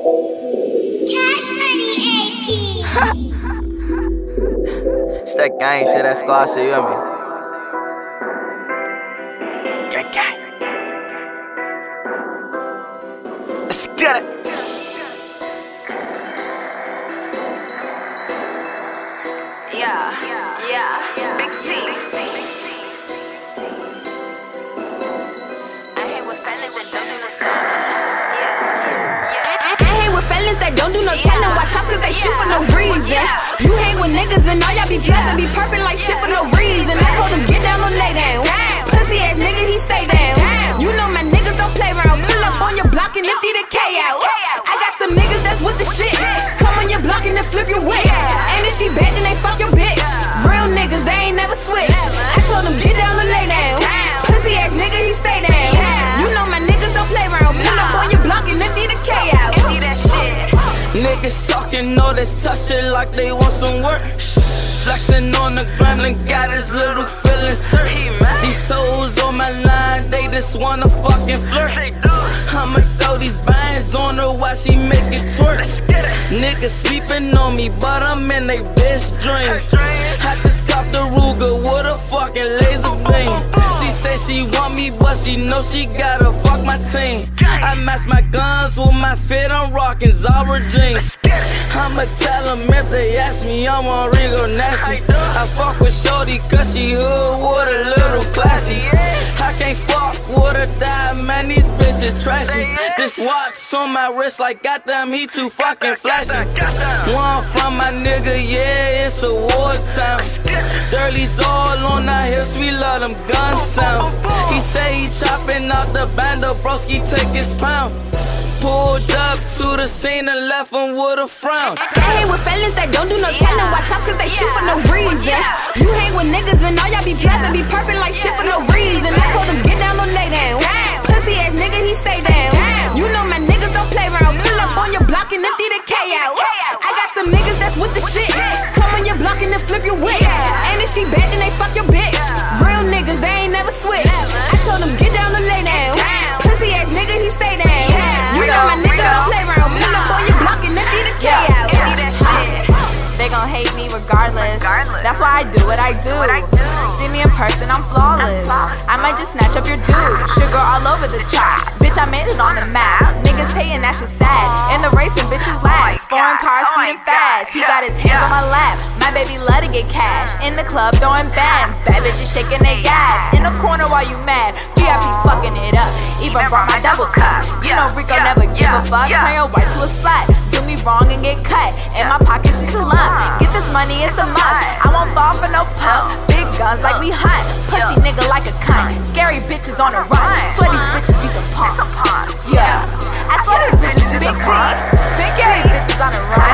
It's that gang shit, that squad shit, you hear me? Gang. Let's get it. Yeah, Big T. I hate with fellas that don't do no telling. I hate with fellas that don't do no telling. Watch out cause they shoot for no reason. You hang with niggas and all y'all be blessed and be perfect like shit for no reason. I told him get down or lay down. Pussy ass nigga, he stay down. You know my niggas don't play around. Pull up on your block and empty the K out. I got some niggas that's with the shit. Come on your block and then flip your wig. And if she bad then they fuck your bitch. Real niggas, they ain't never switch. I told him get down or lay down. Pussy ass nigga, he stay down. You know my niggas don't play around. Pull up on your block and empty the K out. Empty that shit. Niggas talking, all this touch it like they want some work. Flexing on the ground and got his little feelings hurt. These hoes on my line, they just wanna fucking flirt. I'ma throw these bands on her while she make it twerk. Niggas sleeping on me, but I'm in they best dreams. I just copped the Ruger with a fucking laser beam. She say she want me, but she know she gotta fuck my team. I match my guns with my fit, I'm rocking Zara jeans. I'ma tell them if they ask me, I'm on Ringo nasty. I fuck with shorty cause she hood with a little classy. I can't fuck with a dime, man, these bitches trashy. This watch on my wrist like goddamn he too fucking flashy. One from my nigga, yeah, it's a wartime. Dirty's all on our hips, we love them gun sounds. He say he chopping out the bando, broski take his pound. Pulled up to the scene and left him with a frown. I hate with fellas that don't do no telling. Watch out cause they shoot for no reason. You hang with niggas and all y'all be blessed and be perfect like shit for no reason. I told him get down or lay down. Pussy ass nigga, he stay down. You know my niggas don't play around. Pull up on your block and empty the K out. I got some niggas that's with the shit. Come on your block and then flip your wig. And if she bad then they fuck your bitch. Real niggas, they ain't never switch. I told him get down or lay down. Pussy ass nigga, he stay down. You know my nigga don't play around. Pull up on your block and empty the K out. Empty that shit. They gon' hate me regardless. That's why I do what I do. See me in person, I'm flawless. I might just snatch up your dude. Sugar all over the chart. Bitch, I made it on the map. Niggas hating, that shit sad. In the racing, bitch, you last. Foreign cars speeding fast. He got his hands on my lap. My baby love to get cash. In the club throwing bands. Bad bitches shaking their gas. In the corner while you mad. VIP fucking it up. Even brought my double cup. You know Rico never give a fuck. Turn your wife to a slut. Do me wrong and get cut. In my pockets is a lump. Get this money, it's a must. I won't fall for no punk. Big guns like we hunt. Pussy nigga like a cunt. Scary bitches on the run. Swear these bitches be some punks. Yeah, I swear these bitches be some punks. Scary bitches on the run.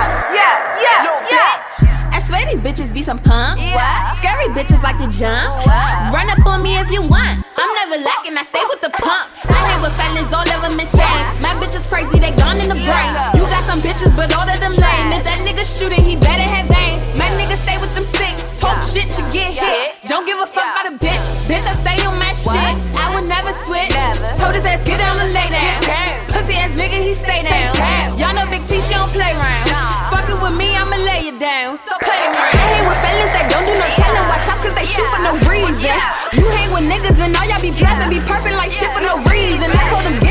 Yeah. I swear these bitches be some punks. Scary bitches like to jump. Run up on me if you want. I'm never lacking, I stay with the pump. I hang with fellas, all of them insane. My bitch is crazy, they gone in the brain. You got some bitches, but all of them lame. If that nigga shooting, he better have aim. My nigga stay with them sticks. Talk shit, you get hit. Don't give a fuck about a bitch. Bitch, I stay on my shit. I would never switch. Told his ass get down and lay down. Pussy ass nigga, he stay down. Y'all know Big T, she don't play around. Fucking with me, I'ma lay you down. So play around. I hang with fellas that don't do no telling. Watch out cause they shoot for no reason. You hang with niggas and all y'all be blessed and be perfect like shit for no reason. I told them